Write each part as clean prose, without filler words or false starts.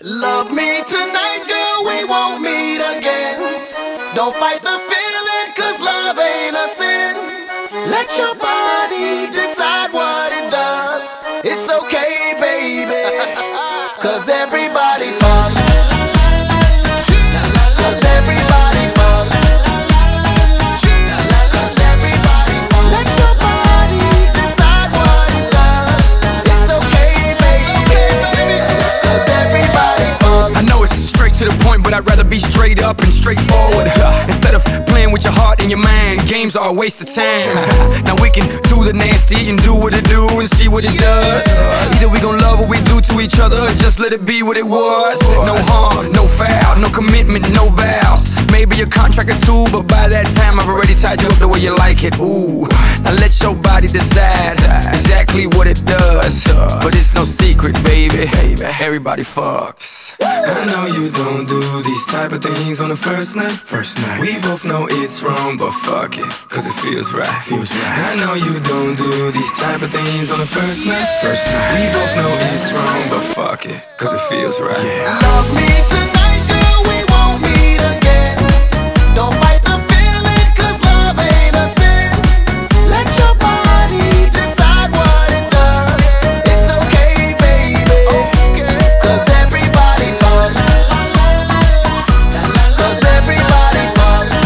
Love me tonight, girl, we won't meet again. Don't fight the feeling, cause love ain't a sin. Let your body decide what it does. It's okay, baby, cause everybody fucks. Cause everybody fucks. Cause everybody fucks. Let your body decide what it does. It's okay, baby, cause everybody fucks. I know it's straight to the point, but I'd rather be straight up and straightforward. Instead of playing with your heart and your mind, games are a waste of time. Now we can do the nasty and do what it do and see what it does. Either we gon' love what we do to each other, or just let it be what it was. No harm, no foul, no commitment, no vows. Maybe a contract or two, but by that time I've already tied you up the way you like it. Ooh, now let your body decide exactly what it does. But it's no secret, baby, everybody fucks. I know you don't do these type of things on the first night. We both know it's wrong, but fuck it, cause it feels right. I know you don't do these type of things on the first night. We both know it's wrong, but fuck it, cause it feels right. Love me tonight, girl, we won't meet again. Don't fight the feeling, cause love ain't a sin. Let your body decide what it does. It's okay, baby, cause everybody fucks. Cause everybody fucks.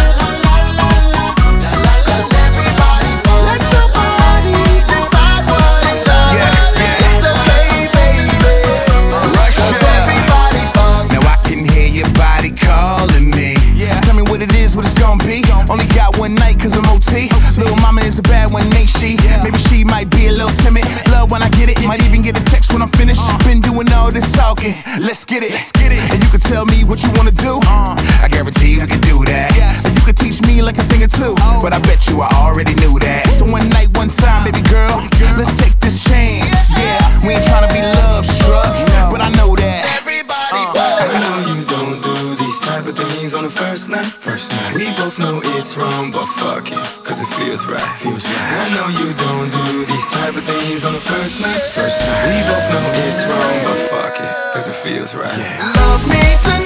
Cause everybody fucks. Let your body decide what it does. It's okay, baby, cause everybody fucks. Now I can hear your body calling me. Tell me what it is, what it's gonna be. Only got one night cause I'm OT. Little mama is a bad one, ain't she? Maybe she might be a little timid. Love when I get it, might even get a text when I'm finished. Been doing all this talking, let's get it. And you can tell me what you wanna do. I guarantee you we can do that. And you can teach me like a thing or two. But I bet you I already knew that. So one night, one time, baby girl, let's take this chance. Yeah, we ain't tryna be love struck, but I know that Everybody I know you don't do these type of things on the first night. We both know it's wrong, but fuck it, cause it feels right. I know you don't do these type of things on the first night. We both know it's wrong, but fuck it, cause it feels right. love me tonight.